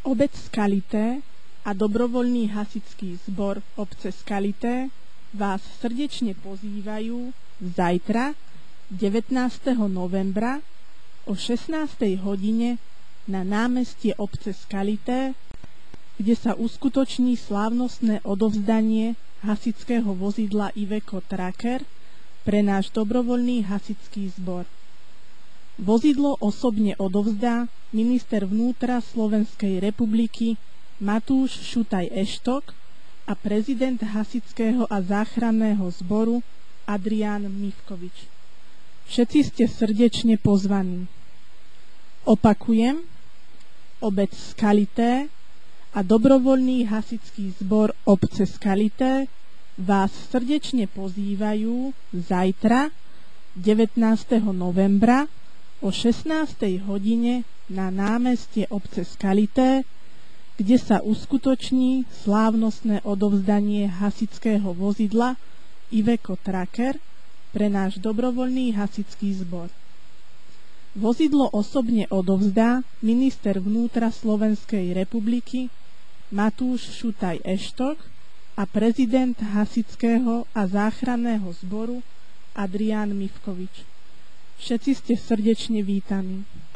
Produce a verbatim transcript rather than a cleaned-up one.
Obec Skalité a dobrovoľný hasičský zbor obce Skalité vás srdečne pozývajú zajtra, devätnásteho novembra o šestnástej hodine na námestie obce Skalité, kde sa uskutoční slávnostné odovzdanie hasičského vozidla Iveco Tracker pre náš dobrovoľný hasičský zbor. Vozidlo osobne odovzdá minister vnútra Slovenskej republiky Matúš Šutaj Eštok a prezident hasičského a záchranného zboru Adrián Mivkovič. Všetci ste srdečne pozvaní. Opakujem, obec Skalité a dobrovoľný hasičský zbor obce Skalité vás srdečne pozývajú zajtra, devätnásteho novembra o šestnástej hodine na námestie obce Skalité, kde sa uskutoční slávnostné odovzdanie hasičského vozidla Iveco Tracker pre náš dobrovoľný hasičský zbor. Vozidlo osobne odovzdá minister vnútra Slovenskej republiky Matúš Šutaj Eštok a prezident hasičského a záchranného zboru Adrián Mivkovič. Všetci ste srdečne vítaní.